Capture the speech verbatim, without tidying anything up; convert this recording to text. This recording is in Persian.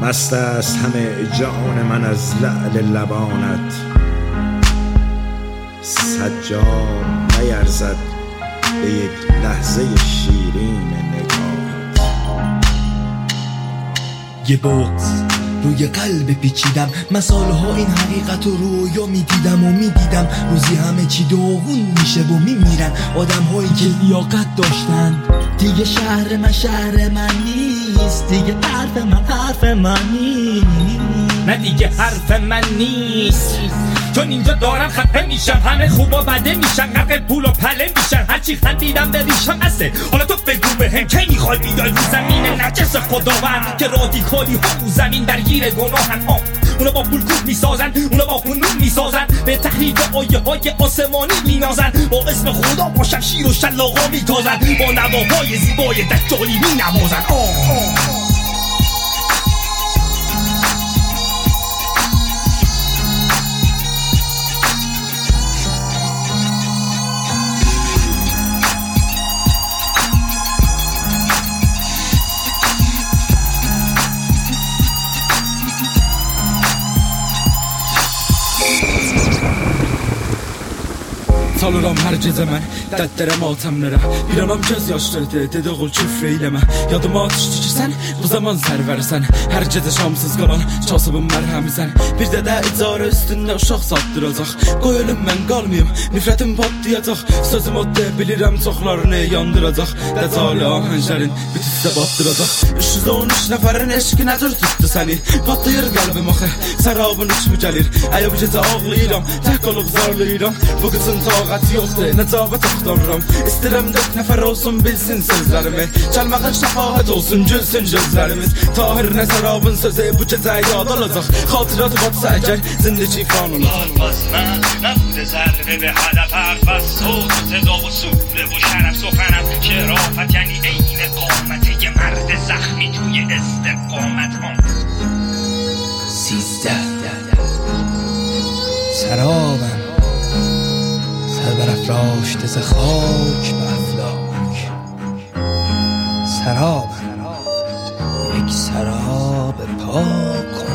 مست است همه جان من از لعل لبانت، سجار نیرزد به یک لحظه شیرین نگاهت. یه بغض روی قلب پیچیدم، من سالها این حقیقت رو رویا میدیدم و میدیدم روزی همه چی داغون میشه و میمیرن آدم هایی که لیاقت داشتن. دیگه شهر من شهر من نیست، دیگه حرف من حرف من نیست، نه دیگه حرف من نیست، چون اینجا دارم خفه میشم، همه خوبا بده میشن، غرق پول و پله میشن، هرچی خندیدم به ریشم هسته. حالا تو بگو بهم کی میخوای بیای رو زمین نجس خداوند که رادیکالی ها رو زمین درگیر گناهن. ها اونا با پول کوب میسازن، اونا با فنون میسازن، به تحریف آیه های آسمانی مینازن، با اسم خدا با شمشیر و شلاقا میتازن، با نواهای زیبای دجالی مینوازن. آه آه Salıram her gece mən dəddərəm altamlara, İranam göz yaşları dedi oğul küfr eyləmə. Yadıma düşdü ki sən bu zaman sərvərsən, hər gecə şamsız qalan kasıbın mərhəmisən. Bir də də icarə üstündə uşaq satdıracaq, qoy ölüm mən qalmayım, nifrətim patlayacaq. Sözüm o de bilirəm çoxlarını yandıracaq, dəcali ahənglərin bitizdə batdıracaq. Üç yüz on üç nəfərin eşqi nədir tutdu səni, patlayır qəlbim axı, sərabın uçmu gəlir. Əyə bu gecə ağlayıram, tək olub zarlayıram, bu qızın taqəti yoxdur, nəcabət axtarıram. İstəyirəm dörd nəfər olsun bilsin sözlərimi, gəlməyən şəfahət olsun gülsün gözlərimiz. Tahir nə sərabın sözü bu gecə yad olacaq, xatıratı batsa əgər zindəki fan olacaq. بازم نبوده ضربه به هدف، حرف از صوت و صدا و سوره و شرف سخنم، شرافت یعنی عین قامت یه مرد زخمی توی استقامت. ها سیزده سرابم سر برافراشته ز خاک به افلاک، سرابم یک سراب پاک